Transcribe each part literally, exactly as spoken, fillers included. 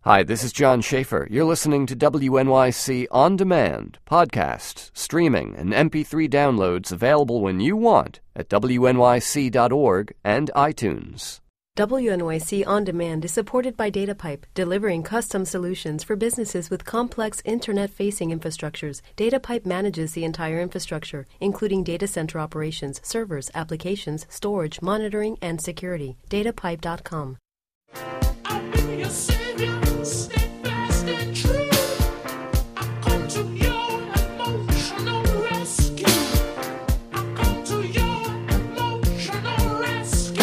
Hi, this is John Schaefer. You're listening to W N Y C On Demand, podcasts, streaming, and M P three downloads available when you want at W N Y C dot org and iTunes. W N Y C On Demand is supported by DataPipe, delivering custom solutions for businesses with complex internet-facing infrastructures. DataPipe manages the entire infrastructure, including data center operations, servers, applications, storage, monitoring, and security. datapipe dot com. I'll be your savior, steadfast and true. I come to your emotional rescue. I come to your emotional rescue.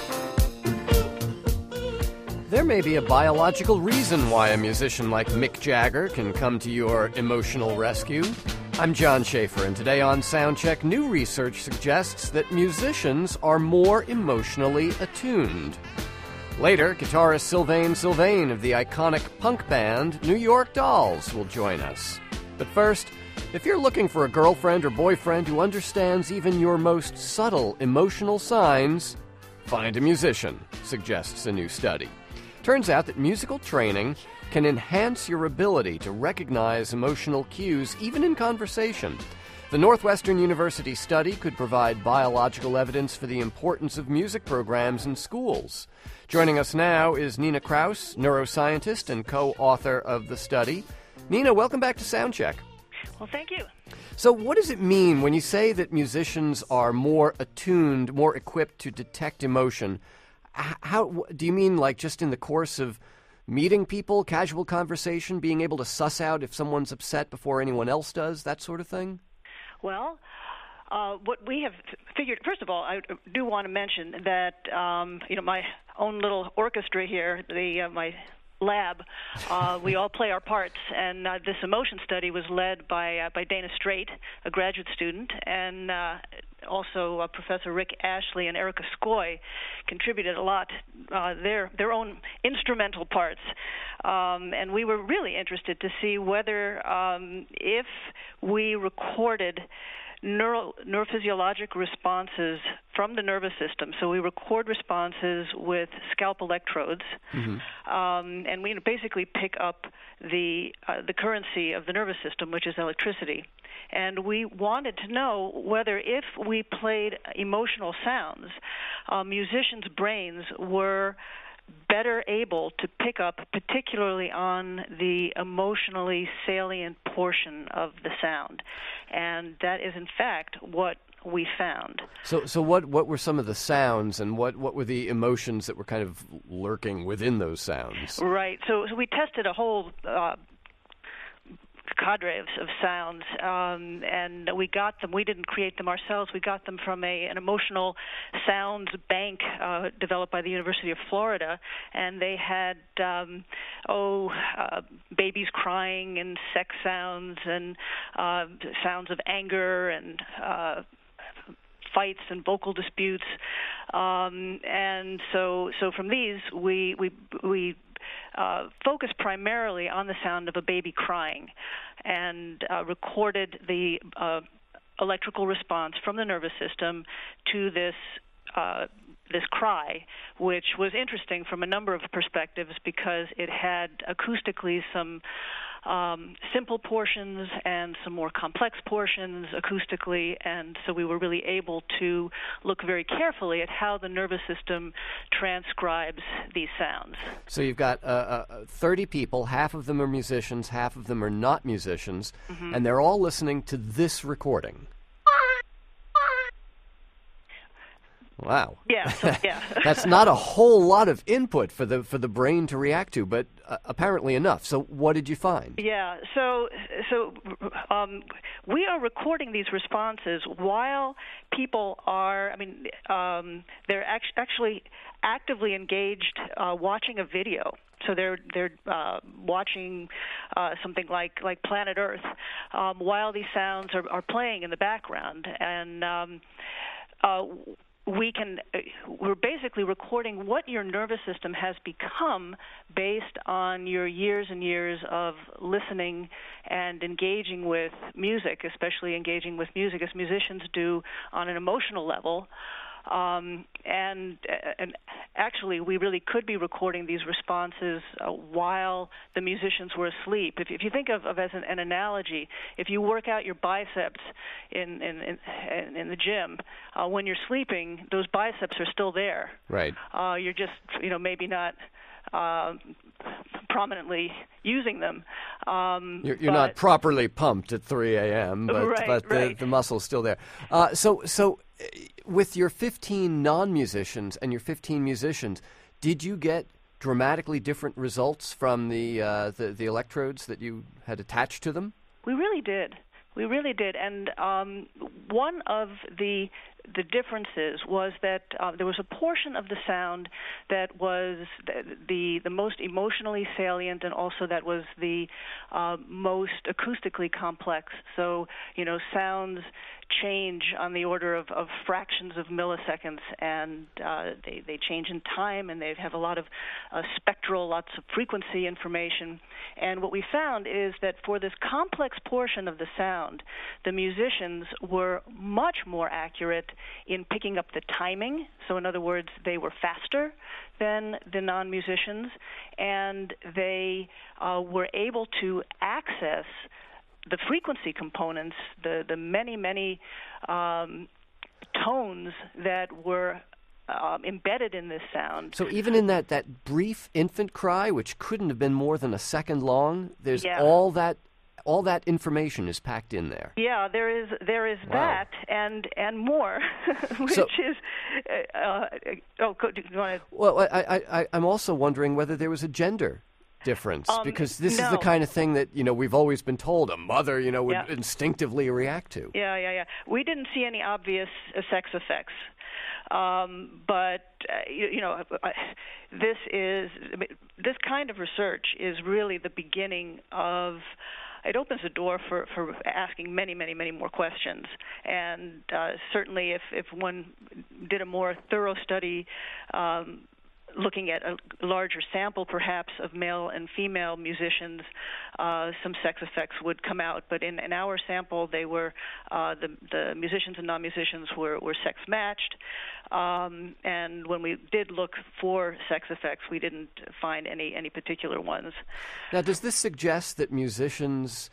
There may be a biological reason why a musician like Mick Jagger can come to your emotional rescue. I'm John Schaefer, and today on Soundcheck, new research suggests that musicians are more emotionally attuned. Later, guitarist Sylvain Sylvain of the iconic punk band New York Dolls will join us. But first, if you're looking for a girlfriend or boyfriend who understands even your most subtle emotional signs, find a musician, suggests a new study. Turns out that musical training can enhance your ability to recognize emotional cues even in conversation. The Northwestern University study could provide biological evidence for the importance of music programs in schools. Joining us now is Nina Kraus, neuroscientist and co-author of the study. Nina, welcome back to Soundcheck. Well, thank you. So what does it mean when you say that musicians are more attuned, more equipped to detect emotion? How do you mean, like, just in the course of meeting people, casual conversation, being able to suss out if someone's upset before anyone else does, that sort of thing? Well, uh, what we have figured, first of all, I do want to mention that, um, you know, my own little orchestra here, the uh, my lab, uh, we all play our parts, and uh, this emotion study was led by uh, by Dana Straight, a graduate student, and uh, also uh, Professor Rick Ashley and Erica Skoy contributed a lot, uh, their their own instrumental parts, um, and we were really interested to see whether um, if we recorded Neuro, neurophysiologic responses from the nervous system. So we record responses with scalp electrodes, mm-hmm. um, and we basically pick up the uh, the currency of the nervous system, which is electricity. And we wanted to know whether if we played emotional sounds, uh, musicians' brains were better able to pick up particularly on the emotionally salient portion of the sound. And that is, in fact, what we found. So so what, what were some of the sounds, and what, what were the emotions that were kind of lurking within those sounds? Right. So, so we tested a whole uh, cadre of, of sounds, um, and we got them. We didn't create them ourselves. We got them from a, an emotional sounds bank uh, developed by the University of Florida, and they had um, oh uh, babies crying and sex sounds and uh, sounds of anger and uh, fights and vocal disputes, um, and so so from these we we we. Uh, focused primarily on the sound of a baby crying, and uh, recorded the uh, electrical response from the nervous system to this uh, this cry, which was interesting from a number of perspectives because it had acoustically some um, simple portions and some more complex portions acoustically, and so we were really able to look very carefully at how the nervous system transcribes these sounds. So you've got uh, uh, thirty people, half of them are musicians, half of them are not musicians, mm-hmm. and they're all listening to this recording. Wow. Yeah, so, yeah. That's not a whole lot of input for the for the brain to react to, but uh, apparently enough. So what did you find? Yeah, so so um, we are recording these responses while people are, I mean, um, they're act- actually actively engaged uh, watching a video. So they're they're uh, watching uh, something like, like Planet Earth um, while these sounds are, are playing in the background, and um, uh, we can we're basically recording what your nervous system has become based on your years and years of listening and engaging with music, especially engaging with music as musicians do on an emotional level. Um, and and actually, we really could be recording these responses uh, while the musicians were asleep. If, if you think of, of as an, an analogy, if you work out your biceps in in, in, in the gym, uh, when you're sleeping, those biceps are still there. Right. Uh, you're just, you know, maybe not uh, prominently using them. Um, You're, you're but, not properly pumped at three a.m., but, Right, but the, right. the muscle's still there. Uh, so, so uh, with your fifteen non-musicians and your fifteen musicians, did you get dramatically different results from the, uh, the, the electrodes that you had attached to them? We really did. We really did. And um, one of the the differences was that uh, there was a portion of the sound that was the the, the most emotionally salient, and also that was the uh, most acoustically complex. So, you know, sounds change on the order of, of fractions of milliseconds, and uh, they, they change in time, and they have a lot of uh, spectral, lots of frequency information. And what we found is that for this complex portion of the sound, the musicians were much more accurate in picking up the timing. So in other words, they were faster than the non-musicians, and they uh, were able to access the frequency components, the, the many, many um, tones that were um, embedded in this sound. So even in that, that brief infant cry, which couldn't have been more than a second long, there's Yeah. all that all that information is packed in there. Yeah, there is there is Wow. that and and more, which So- is uh, uh, oh, go, do you want to? Well, I, I, I, I'm also wondering whether there was a gender difference, Um, because this is no. the kind of thing that, you know, we've always been told a mother, you know, would Yeah. instinctively react to. Yeah, yeah, yeah. We didn't see any obvious uh, sex effects, um, but uh, you, you know, uh, this is I mean, this kind of research is really the beginning of. It opens the door for, for asking many, many, many more questions. And uh, certainly, if, if one did a more thorough study, um, looking at a larger sample, perhaps, of male and female musicians, uh, some sex effects would come out. But in, in our sample, they were uh, the the musicians and non-musicians were, were sex matched. Um, and when we did look for sex effects, we didn't find any any particular ones. Now, does this suggest that musicians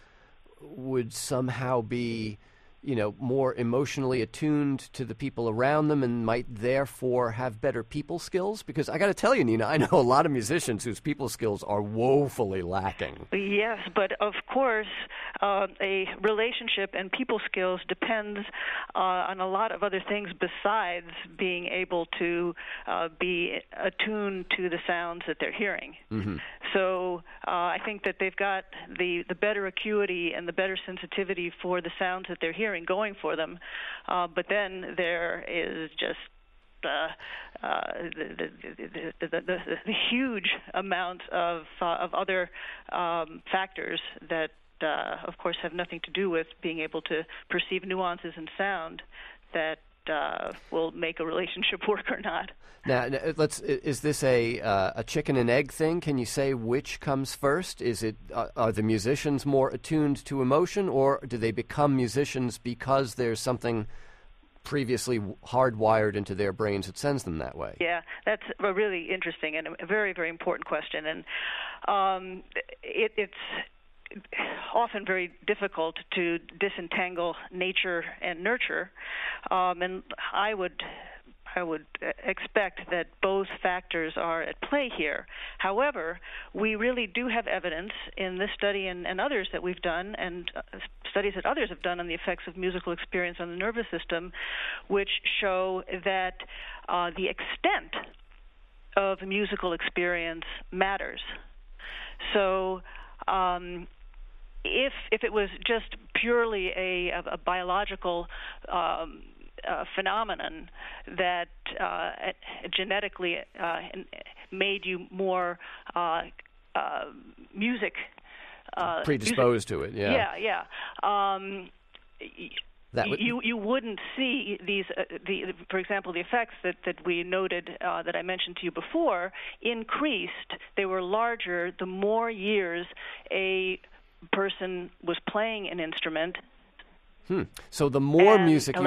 would somehow be, you know, more emotionally attuned to the people around them and might therefore have better people skills? Because I got to tell you, Nina, I know a lot of musicians whose people skills are woefully lacking. Yes, but of course, uh, a relationship and people skills depends uh, on a lot of other things besides being able to uh, be attuned to the sounds that they're hearing. Mm-hmm. So uh, I think that they've got the, the better acuity and the better sensitivity for the sounds that they're hearing going for them. Uh, but then there is just uh, uh, the, the, the, the, the, the huge amount of, uh, of other um, factors that, uh, of course, have nothing to do with being able to perceive nuances in sound that uh, will make a relationship work or not. Now, n- let's. i- Is this a uh, a chicken and egg thing? Can you say which comes first? Is it uh, are the musicians more attuned to emotion, or do they become musicians because there's something previously w- hardwired into their brains that sends them that way? Yeah, that's a really interesting and a very, very important question, and um, it, it's often very difficult to disentangle nature and nurture, um, and I would. I would expect that both factors are at play here. However, we really do have evidence in this study and, and others that we've done, and uh, studies that others have done on the effects of musical experience on the nervous system, which show that uh, the extent of musical experience matters. So um, if if it was just purely a, a, a biological um, Uh, phenomenon that uh, genetically uh, made you more uh, uh, music uh, Predisposed music. to it, yeah. Yeah, yeah. Um, That would- you you wouldn't see these uh, the for example the effects that that we noted uh, that I mentioned to you before increased. They were larger the more years a person was playing an instrument. Hmm. So the more And- music hello? you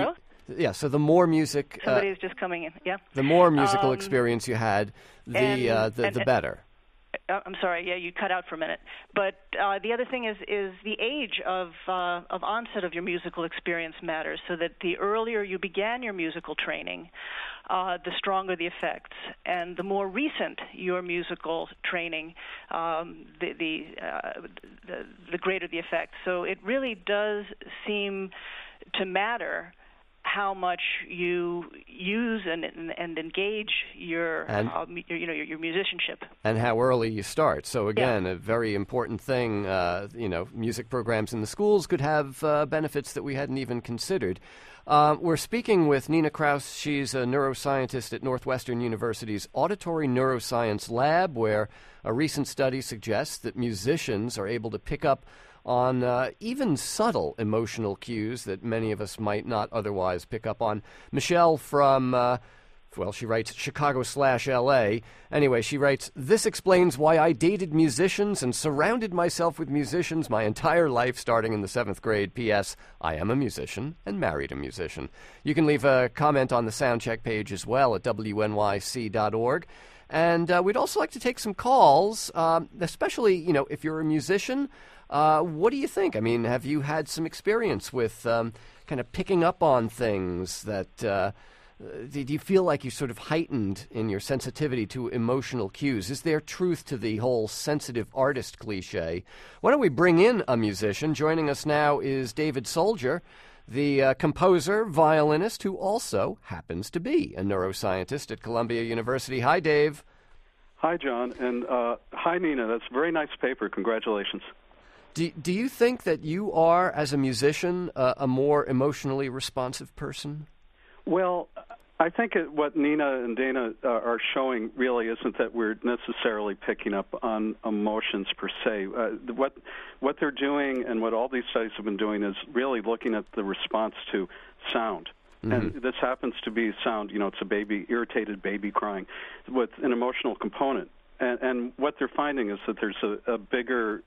yeah, so the more music, uh, Somebody is just coming in. Yeah. the more musical Um, experience you had, the and- uh, the, and- the better. Uh, I'm sorry. Yeah, you cut out for a minute. But uh, the other thing is is the age of uh, of onset of your musical experience matters. So that the earlier you began your musical training, uh, the stronger the effects, and the more recent your musical training, um, the the, uh, the the greater the effect. So it really does seem to matter how much you use and and, and engage your, And- um, your you know your, your musicianship. And how early you start. So again, Yeah. a very important thing. Uh, you know, music programs in the schools could have uh, benefits that we hadn't even considered. Uh, we're speaking with Nina Kraus. She's a neuroscientist at Northwestern University's Auditory Neuroscience Lab, where a recent study suggests that musicians are able to pick up on uh, even subtle emotional cues that many of us might not otherwise pick up on. Michelle from, uh, well, she writes Chicago slash L A. Anyway, she writes, "This explains why I dated musicians and surrounded myself with musicians my entire life, starting in the seventh grade. P S. I am a musician and married a musician." You can leave a comment on the Soundcheck page as well at W N Y C dot org. And uh, we'd also like to take some calls, um, especially, you know, if you're a musician. Uh, what do you think? I mean, have you had some experience with um, kind of picking up on things that, uh, do you feel like you sort of heightened in your sensitivity to emotional cues? Is there truth to the whole sensitive artist cliche? Why don't we bring in a musician? Joining us now is David Soldier, the uh, composer, violinist, who also happens to be a neuroscientist at Columbia University. Hi, Dave. Hi, John, and uh, hi, Nina. That's a very nice paper. Congratulations. Do, do you think that you are, as a musician, uh, a more emotionally responsive person? Well, I think it, what Nina and Dana uh, are showing really isn't that we're necessarily picking up on emotions per se. Uh, what what they're doing and what all these studies have been doing is really looking at the response to sound. Mm-hmm. And this happens to be sound, you know, it's a baby, irritated baby crying with an emotional component. And, and what they're finding is that there's a, a bigger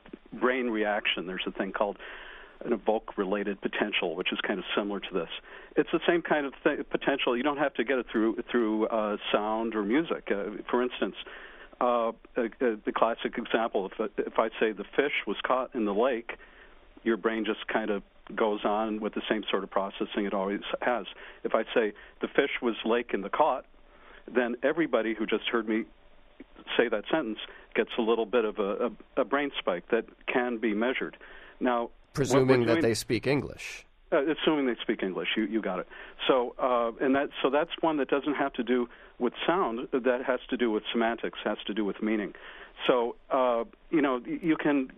brain reaction. There's a thing called an evoke-related potential, which is kind of similar to this. It's the same kind of th- potential. You don't have to get it through through uh, sound or music. Uh, for instance, uh, uh, the classic example, if, if I say the fish was caught in the lake, your brain just kind of goes on with the same sort of processing it always has. If I say the fish was lake in the caught, then everybody who just heard me say that sentence gets a little bit of a, a, a brain spike that can be measured. Now, presuming doing, that they speak English. Uh, assuming they speak English, you you got it. So uh, and that so that's one that doesn't have to do with sound. That has to do with semantics. Has to do with meaning. So uh, you know you can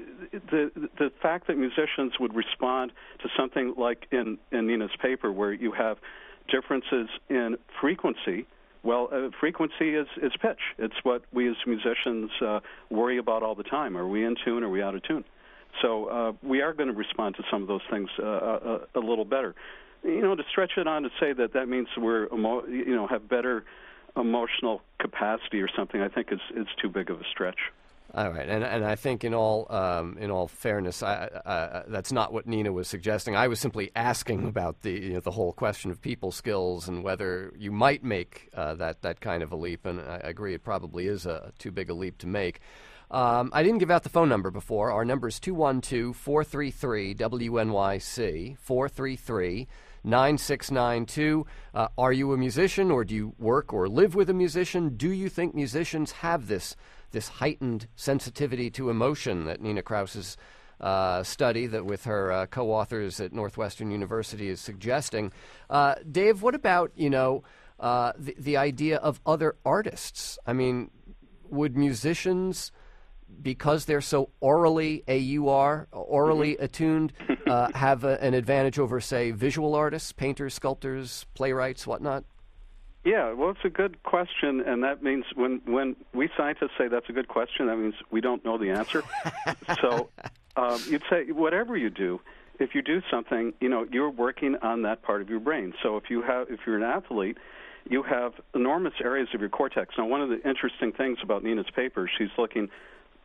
the the fact that musicians would respond to something like in in Nina's paper where you have differences in frequency. Well, uh, frequency is, is pitch. It's what we as musicians uh, worry about all the time. Are we in tune? Or are we out of tune? So uh, we are going to respond to some of those things uh, a, a little better. You know, to stretch it on to say that that means we're emo- you know have better emotional capacity or something, I think is is too big of a stretch. All right, and and I think in all um, in all fairness, I, uh, that's not what Nina was suggesting. I was simply asking about the you know, the whole question of people skills and whether you might make uh, that that kind of a leap. And I agree, it probably is a too big a leap to make. Um, I didn't give out the phone number before. Our number is two one two, four three three, W N Y C, four three three, nine six nine two. Uh, are you a musician, or do you work or live with a musician? Do you think musicians have this this heightened sensitivity to emotion that Nina Kraus's uh, study that with her uh, co-authors at Northwestern University is suggesting? Uh, Dave, what about, you know, uh, the, the idea of other artists? I mean, would musicians, because they're so orally, A U R, orally mm-hmm. attuned, uh, have a, an advantage over, say, visual artists, painters, sculptors, playwrights, whatnot? Yeah, well, it's a good question, and that means when, when we scientists say that's a good question, that means we don't know the answer. So um, you'd say whatever you do, if you do something, you know, you're working on that part of your brain. So if you have, if you're an athlete, you have enormous areas of your cortex. Now, one of the interesting things about Nina's paper, she's looking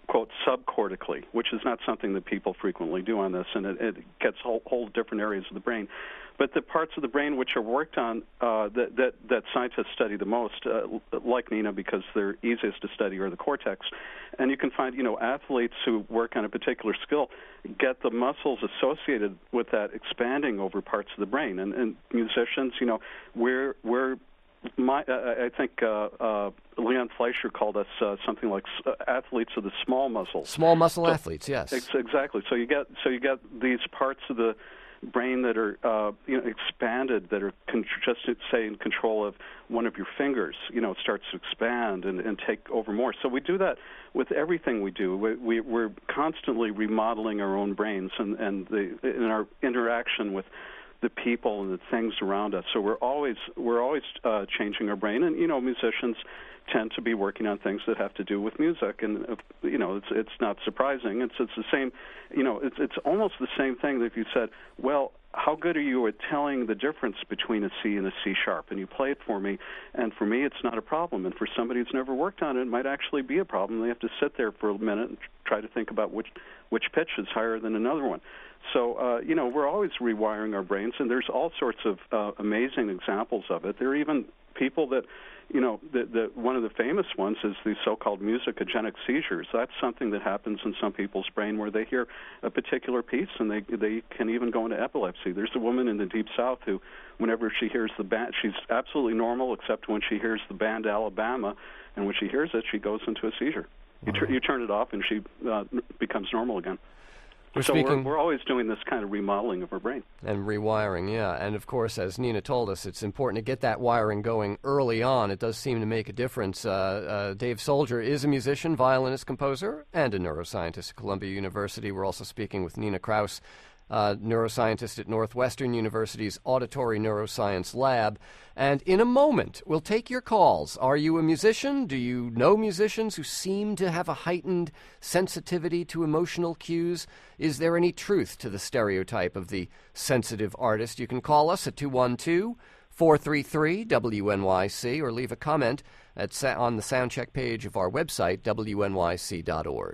quote, subcortically, which is not something that people frequently do on this, and it, it gets whole, whole different areas of the brain. But the parts of the brain which are worked on uh, that, that, that scientists study the most, uh, like Nina, because they're easiest to study, are the cortex. And you can find, you know, athletes who work on a particular skill get the muscles associated with that expanding over parts of the brain. And, and musicians, you know, we're we're My, uh, I think uh, uh, Leon Fleischer called us uh, something like uh, athletes of the small muscles. Small muscle so, athletes, yes. Ex- exactly. So you get so you get these parts of the brain that are uh, you know expanded, that are con- just say in control of one of your fingers. You know, it starts to expand and, and take over more. So we do that with everything we do. We, we, we're constantly remodeling our own brains and and the in our interaction with the people and the things around us. So we're always we're always uh, changing our brain, and you know, musicians tend to be working on things that have to do with music, and uh, you know, it's it's not surprising. It's it's the same, you know, it's it's almost the same thing that if you said, well, how good are you at telling the difference between a C and a C sharp, and you play it for me, and for me it's not a problem, and for somebody who's never worked on it, it might actually be a problem. They have to sit there for a minute and try to think about which which pitch is higher than another one. So, uh, you know, we're always rewiring our brains, and there's all sorts of uh, amazing examples of it. There are even people that, you know, the, the, one of the famous ones is the so-called musicogenic seizures. That's something that happens in some people's brain where they hear a particular piece, and they they can even go into epilepsy. There's a woman in the Deep South who, whenever she hears the band, she's absolutely normal except when she hears the band Alabama, and when she hears it, she goes into a seizure. You, tr- you turn it off, and she uh, becomes normal again. We're so speaking... we're, we're always doing this kind of remodeling of our brain. And rewiring, yeah. And, of course, as Nina told us, it's important to get that wiring going early on. It does seem to make a difference. Uh, uh, Dave Soldier is a musician, violinist, composer, and a neuroscientist at Columbia University. We're also speaking with Nina Kraus, uh, neuroscientist at Northwestern University's Auditory Neuroscience Lab. And in a moment, we'll take your calls. Are you a musician? Do you know musicians who seem to have a heightened sensitivity to emotional cues? Is there any truth to the stereotype of the sensitive artist? You can call us at two one two, four three three, W N Y C or leave a comment at sa- on the Soundcheck page of our website, W N Y C dot org.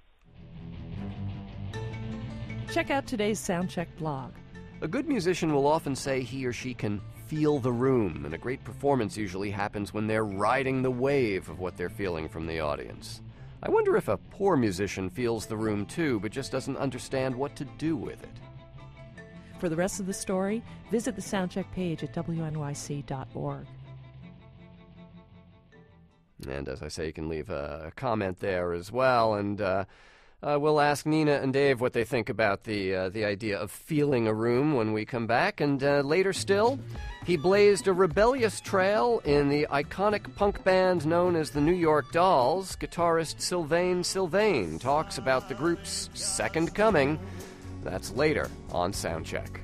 Check out today's Soundcheck blog. A good musician will often say he or she can feel the room, and a great performance usually happens when they're riding the wave of what they're feeling from the audience. I wonder if a poor musician feels the room too, but just doesn't understand what to do with it. For the rest of the story, visit the Soundcheck page at W N Y C dot org. And as I say, you can leave a comment there as well, and uh, Uh, we'll ask Nina and Dave what they think about the uh, the idea of feeling a room when we come back. And uh, later still, he blazed a rebellious trail in the iconic punk band known as the New York Dolls. Guitarist Sylvain Sylvain talks about the group's second coming. That's later on Soundcheck.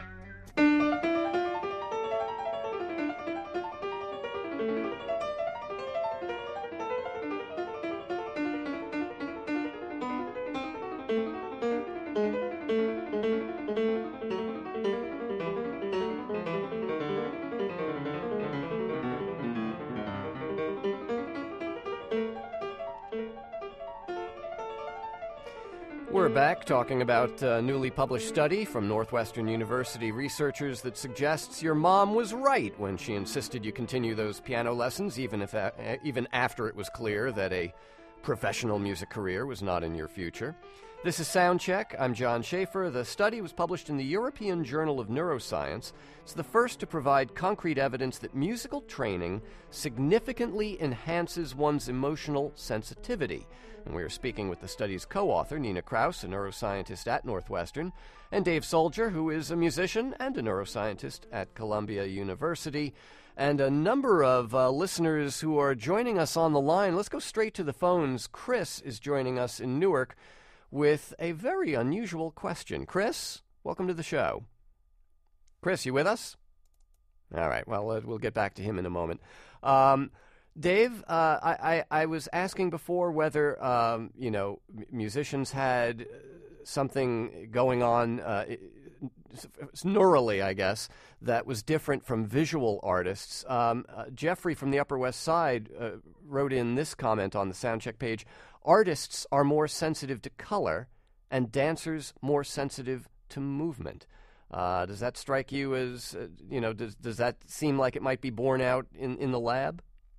We're back talking about a newly published study from Northwestern University researchers that suggests your mom was right when she insisted you continue those piano lessons, even if uh, even after it was clear that a professional music career was not in your future. This is Soundcheck. I'm John Schaefer. The study was published in the European Journal of Neuroscience. It's the first to provide concrete evidence that musical training significantly enhances one's emotional sensitivity. And we are speaking with the study's co-author, Nina Kraus, a neuroscientist at Northwestern, and Dave Soldier, who is a musician and a neuroscientist at Columbia University, and a number of uh, listeners who are joining us on the line. Let's go straight to the phones. Chris is joining us in Newark with a very unusual question. Chris, welcome to the show. Chris, you with us? All right, well, uh, we'll get back to him in a moment. Um, Dave, uh, I, I, I was asking before whether, um, you know, m- musicians had something going on uh, neurally, I guess, that was different from visual artists. Um, uh, Jeffrey from the Upper West Side uh, wrote in this comment on the Soundcheck page: artists are more sensitive to color and dancers more sensitive to movement. Uh, does that strike you as, uh, you know, does does that seem like it might be borne out in, in the lab?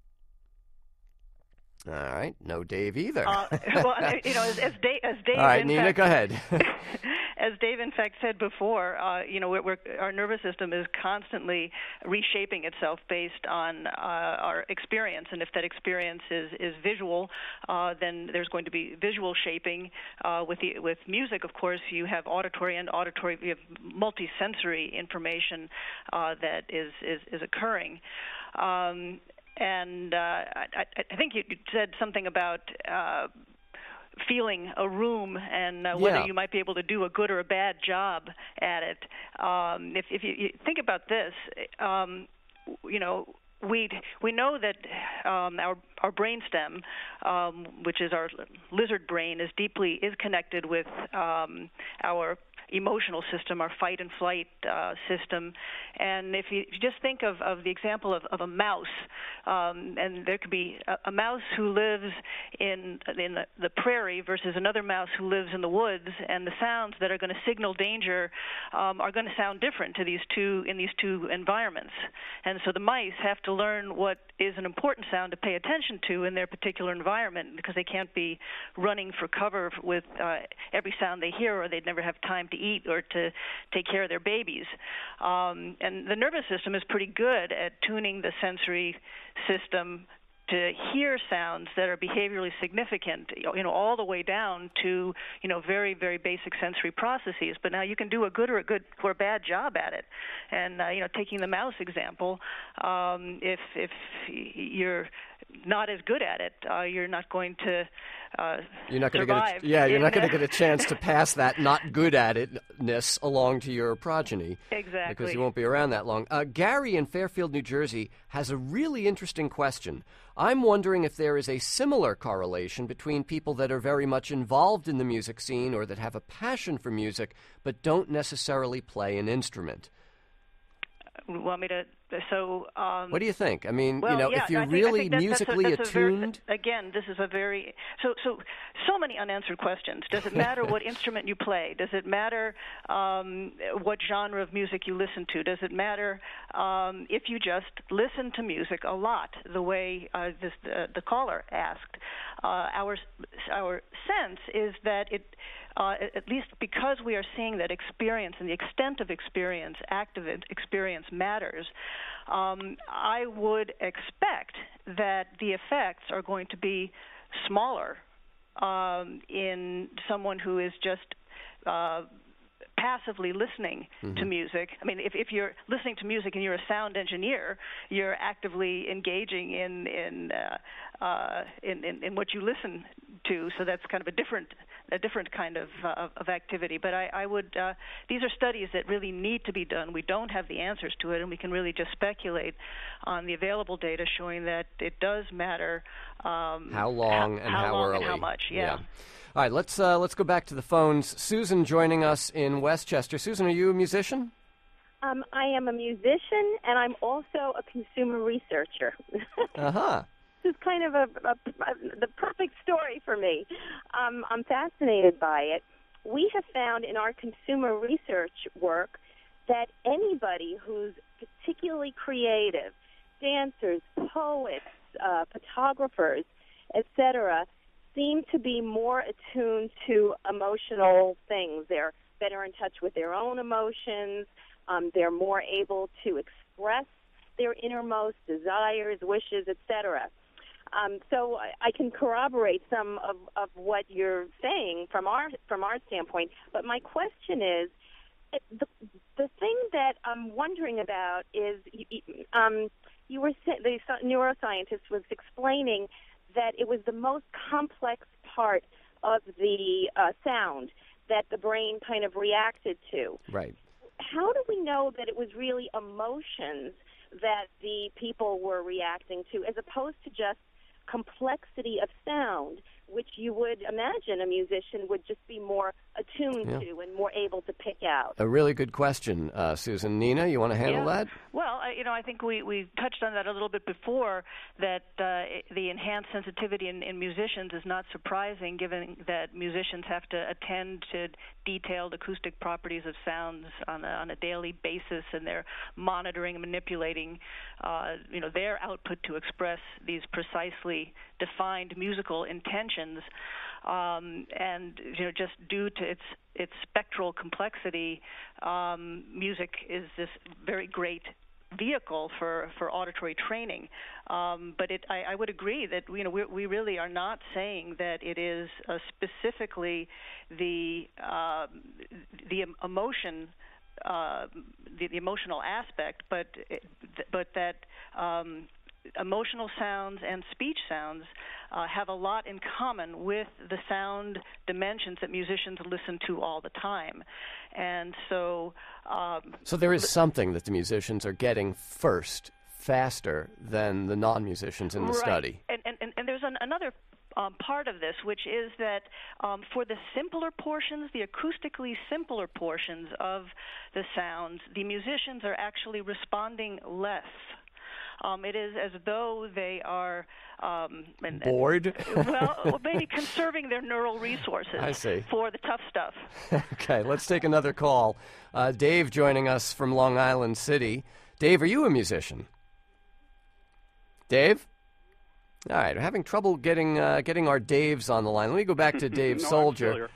All right, no Dave either. Uh, well, you know, as, as Dave, as Dave. All right, in Nina, fact, go ahead. As Dave, in fact, said before, uh, you know, we're, we're, our nervous system is constantly reshaping itself based on uh, our experience, and if that experience is is visual, uh, then there's going to be visual shaping. Uh, with the with music, of course, you have auditory and auditory, you have multisensory information uh, that is is, is occurring. Um, And uh, I, I think you said something about uh, feeling a room and uh, whether Yeah. you might be able to do a good or a bad job at it. Um, if, if you, you think about this, um, you know, we we know that um, our our brainstem, um, which is our lizard brain, is deeply is connected with um, our emotional system, our fight and flight uh, system. And if you, if you just think of, of the example of, of a mouse, um, and there could be a, a mouse who lives in in the, the prairie versus another mouse who lives in the woods, and the sounds that are going to signal danger um, are going to sound different to these two in these two environments. And so the mice have to learn what is an important sound to pay attention to in their particular environment, because they can't be running for cover with uh, every sound they hear, or they'd never have time to eat or to take care of their babies. Um, and the nervous system is pretty good at tuning the sensory system to hear sounds that are behaviorally significant, you know, all the way down to, you know, very, very basic sensory processes. But now you can do a good or a good or a bad job at it. And, uh, you know, taking the mouse example, um, if if you're not as good at it, uh, you're not going to uh, You're not going to survive. get a, yeah, you're in, not going uh, to get a chance to pass that not good at it-ness along to your progeny. Exactly. Because you won't be around that long. Uh, Gary in Fairfield, New Jersey, has a really interesting question. I'm wondering if there is a similar correlation between people that are very much involved in the music scene or that have a passion for music but don't necessarily play an instrument. Want me to? So, um, what do you think? I mean, well, you know, yeah, if you're I think, really I think that, musically that's a, that's a very, attuned. again, this is a very so so so many unanswered questions. Does it matter what instrument you play? Does it matter um, what genre of music you listen to? Does it matter um, if you just listen to music a lot, the way uh, this, uh, the caller asked? Uh, our our sense is that it. Uh, at least because we are seeing that experience and the extent of experience, active experience matters, um, I would expect that the effects are going to be smaller um, in someone who is just uh, passively listening mm-hmm. to music. I mean, if, if you're listening to music and you're a sound engineer, you're actively engaging in in, uh, uh, in, in in what you listen to. So that's kind of a different a different kind of uh, of activity. But I, I would uh, these are studies that really need to be done. We don't have the answers to it, and we can really just speculate on the available data showing that it does matter. Um, how long how, and how, how long early? And how much? Yeah. yeah. All right, let's uh, let's go back to the phones. Susan joining us in Westchester. Susan, are you a musician? Um, I am a musician, and I'm also a consumer researcher. Uh-huh. This is kind of a, a, a the perfect story for me. Um, I'm fascinated by it. We have found in our consumer research work that anybody who's particularly creative, dancers, poets, uh, photographers, et cetera, seem to be more attuned to emotional things. They're better in touch with their own emotions. Um, they're more able to express their innermost desires, wishes, et cetera. Um, so I, I can corroborate some of, of what you're saying from our from our standpoint. But my question is, the the thing that I'm wondering about is, um, you were the neuroscientist was explaining that it was the most complex part of the uh, sound that the brain kind of reacted to. Right. How do we know that it was really emotions that the people were reacting to, as opposed to just complexity of sound, which you would imagine a musician would just be more attuned Yeah. to and more able to pick out. A really good question, uh, Susan. Nina, you want to handle Yeah. that? Well, I, you know, I think we, we touched on that a little bit before, that uh, the enhanced sensitivity in, in musicians is not surprising, given that musicians have to attend to detailed acoustic properties of sounds on a, on a daily basis, and they're monitoring and manipulating, uh, you know, their output to express these precisely defined musical intentions. Um, and you know, just due to its its spectral complexity, um, music is this very great vehicle for, for auditory training. Um, but it, I, I would agree that you know we, we really are not saying that it is uh, specifically the uh, the emotion. Uh, the, the emotional aspect, but but that um, emotional sounds and speech sounds uh, have a lot in common with the sound dimensions that musicians listen to all the time, and so. Um, So there is something that the musicians are getting first, faster than the non-musicians in the right. study. And and and, and there's an, another. Um, part of this, which is that um, for the simpler portions, the acoustically simpler portions of the sounds, the musicians are actually responding less. Um, it is as though they are um, and, Bored? And, well, maybe conserving their neural resources I see. for the tough stuff. Okay, let's take another call. Uh, Dave joining us from Long Island City. Dave, are you a musician? Dave? All right, we're having trouble getting uh, getting our Daves on the line. Let me go back to Dave no, Soldier.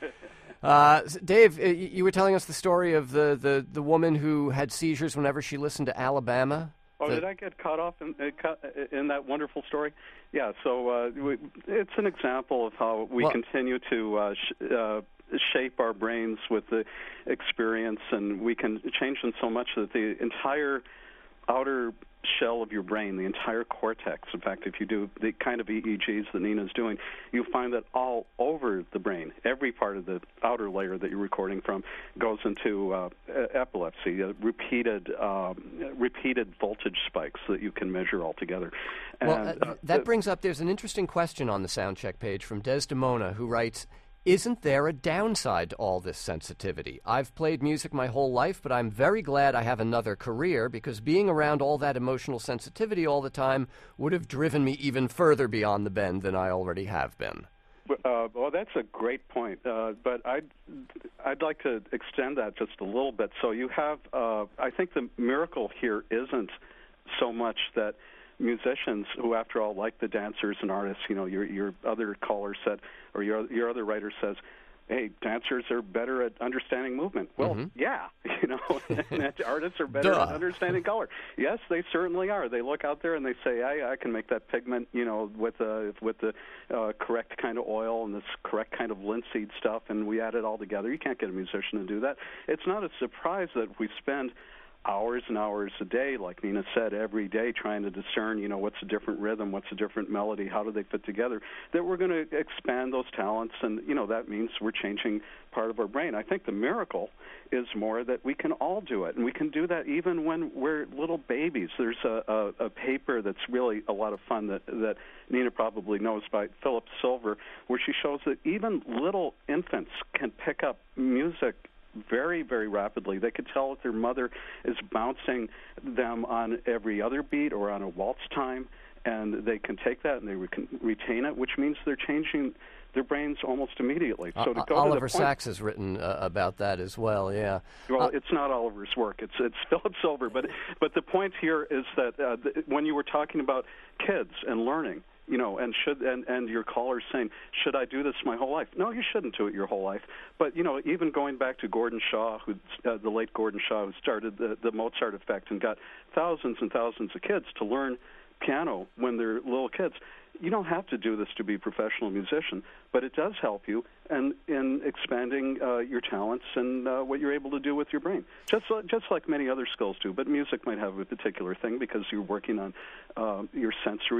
Uh, Dave, you were telling us the story of the, the, the woman who had seizures whenever she listened to Alabama. Oh, the... did I get caught off in, in that wonderful story? Yeah, so uh, we, it's an example of how we well, continue to uh, sh- uh, shape our brains with the experience, and we can change them so much that the entire outer shell of your brain, the entire cortex. In fact, if you do the kind of E E Gs that Nina's doing, you find that all over the brain, every part of the outer layer that you're recording from goes into uh, epilepsy, uh, repeated um, repeated voltage spikes that you can measure altogether. And, well, uh, uh, that brings up, there's an interesting question on the Soundcheck page from Desdemona, who writes, isn't there a downside to all this sensitivity? I've played music my whole life, but I'm very glad I have another career, because being around all that emotional sensitivity all the time would have driven me even further beyond the bend than I already have been. Uh, well, that's a great point, uh, but I'd, I'd like to extend that just a little bit. So you have, uh, I think the miracle here isn't so much that musicians who, after all, like the dancers and artists, you know, your your other caller said, or your your other writer says, hey, dancers are better at understanding movement. Well, mm-hmm. yeah, you know, and artists are better Duh. at understanding color. Yes, they certainly are. They look out there and they say, I, I can make that pigment, you know, with uh, with the uh, correct kind of oil and this correct kind of linseed stuff, and we add it all together. You can't get a musician to do that. It's not a surprise that we spend hours and hours a day, like Nina said, every day trying to discern, you know, what's a different rhythm, what's a different melody, how do they fit together, that we're going to expand those talents, and, you know, that means we're changing part of our brain. I think the miracle is more that we can all do it, and we can do that even when we're little babies. There's a, a, a paper that's really a lot of fun that, that Nina probably knows by Philip Silver, where she shows that even little infants can pick up music very, very rapidly. They could tell if their mother is bouncing them on every other beat or on a waltz time, and they can take that and they re- can retain it, which means they're changing their brains almost immediately. So to uh, go Oliver to the point, Sacks has written uh, about that as well, yeah. Well, uh, it's not Oliver's work. It's it's Philip Silver. But but the point here is that uh, th- when you were talking about kids and learning, you know, and should and, and your caller's saying, should I do this my whole life? No, you shouldn't do it your whole life. But, you know, even going back to Gordon Shaw, who uh, the late Gordon Shaw, who started the, the Mozart Effect and got thousands and thousands of kids to learn piano when they're little kids. You don't have to do this to be a professional musician, but it does help you and in expanding uh, your talents and uh, what you're able to do with your brain, just like, just like many other skills do. But music might have a particular thing because you're working on uh, your sensory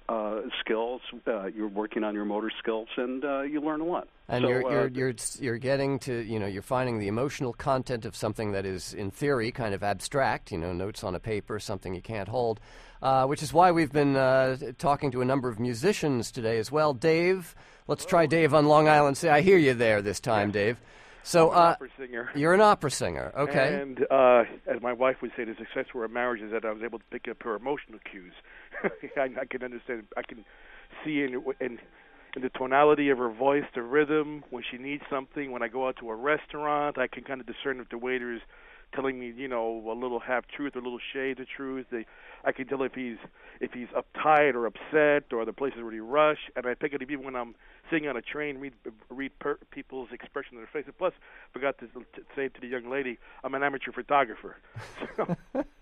uh, skills. Uh, you're working on your motor skills, and uh, you learn a lot. And so, you're, you're uh, you're you're getting to, you know, you're finding the emotional content of something that is, in theory, kind of abstract, you know, notes on a paper, something you can't hold, uh, which is why we've been uh, talking to a number of musicians today as well. Dave, let's try Dave on Long Island. Say, I hear you there this time, Yeah. Dave. So I'm an uh, opera singer. You're an opera singer, okay. And uh, as my wife would say, the success of our marriage is that I was able to pick up her emotional cues. I, I can understand, I can see in, in in the tonality of her voice, the rhythm, when she needs something. When I go out to a restaurant, I can kind of discern if the waiter is telling me, you know, a little half truth or a little shade of truth. They, I can tell if he's if he's uptight or upset or the place is really rushed. And I pick it up even when I'm sitting on a train, read read per, people's expression on their faces. Plus, I forgot to, to say to the young lady, I'm an amateur photographer. So,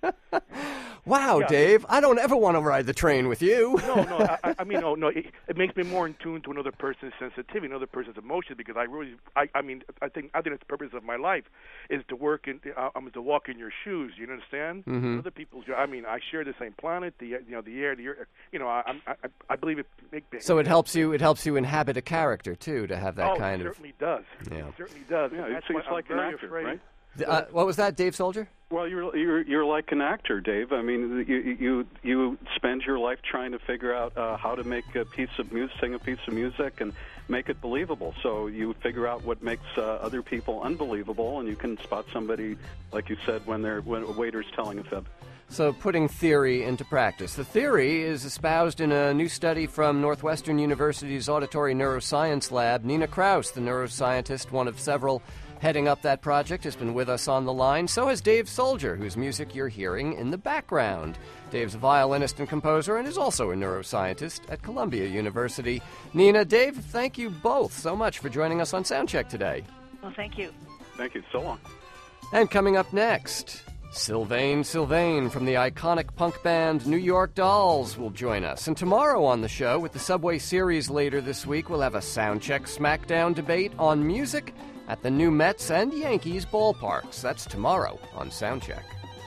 Wow, yeah. Dave, I don't ever want to ride the train with you. no, no, I, I mean, no, no. It, it makes me more in tune to another person's sensitivity, another person's emotion, because I really, I, I mean, I think, I think that's the purpose of my life is to work in, uh, um, to walk in your shoes. You understand? Mhm. Other people's. I mean, I share the same planet, the, you know, the air, the air. You know, I, I, I, I believe it. Make, So it helps you. It helps you inhabit a character too, to have that oh, kind it of. certainly does. Yeah. It certainly does. Yeah, And it's, that's why it's I'm like an very actor, afraid. right? Uh, what was that, Dave Soldier? Well, you're you're you're like an actor, Dave. I mean, you you you spend your life trying to figure out uh, how to make a piece of music, sing a piece of music, and make it believable. So you figure out what makes uh, other people unbelievable, and you can spot somebody, like you said, when they're when a waiter's telling a fib. So putting theory into practice. The theory is espoused in a new study from Northwestern University's Auditory Neuroscience Lab. Nina Kraus, the neuroscientist, one of several heading up that project, has been with us on the line. So has Dave Soldier, whose music you're hearing in the background. Dave's a violinist and composer and is also a neuroscientist at Columbia University. Nina, Dave, thank you both so much for joining us on Soundcheck today. Well, thank you. Thank you. So long. And coming up next, Sylvain Sylvain from the iconic punk band New York Dolls will join us. And tomorrow on the show, with the Subway Series later this week, we'll have a Soundcheck Smackdown debate on music at the new Mets and Yankees ballparks. That's tomorrow on Soundcheck.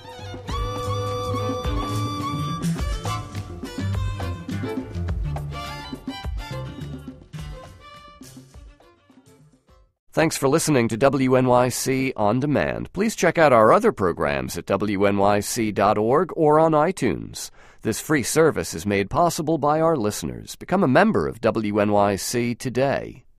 Thanks for listening to W N Y C On Demand. Please check out our other programs at W N Y C dot org or on iTunes. This free service is made possible by our listeners. Become a member of W N Y C today.